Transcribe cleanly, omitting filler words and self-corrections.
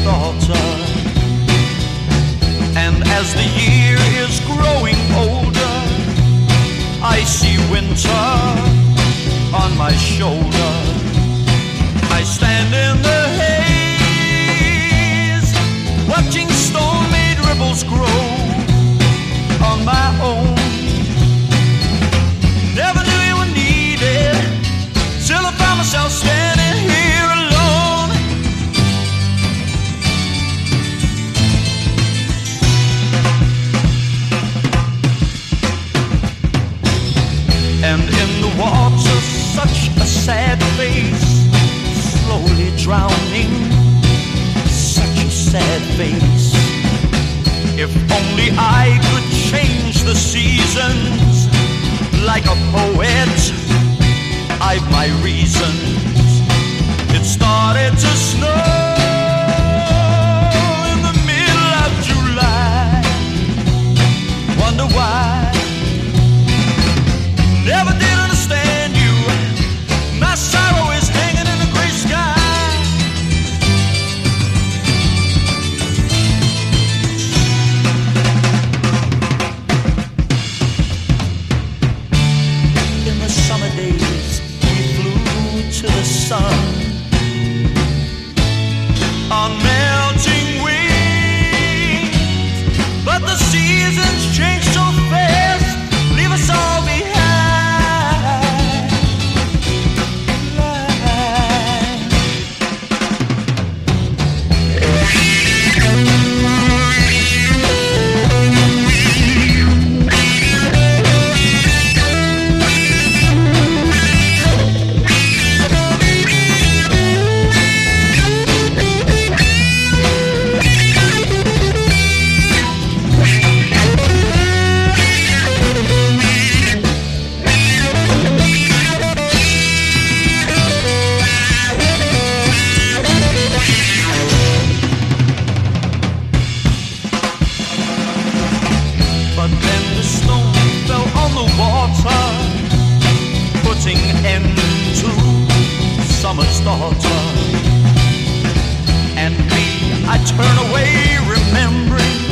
daughter. And as the year is growing older, I see winter on my shoulder. I stand in the haze, watching stone-made ripples grow on my own. Never knew you were needed, till I found myself standing here alone. And in the water, such a sad face, slowly drowning, such a sad face. If only I could change the seasons like a poet, I've my reasons. It started to snow in the middle of July. Wonder why? Never did understand you. My sorrow is hanging in the gray sky. In the summer days, we flew to the sun on melting wings, but the seasons change so fast, leave us all behind. But then the stone fell on the water, putting end to summer's daughter. And me, I turn away remembering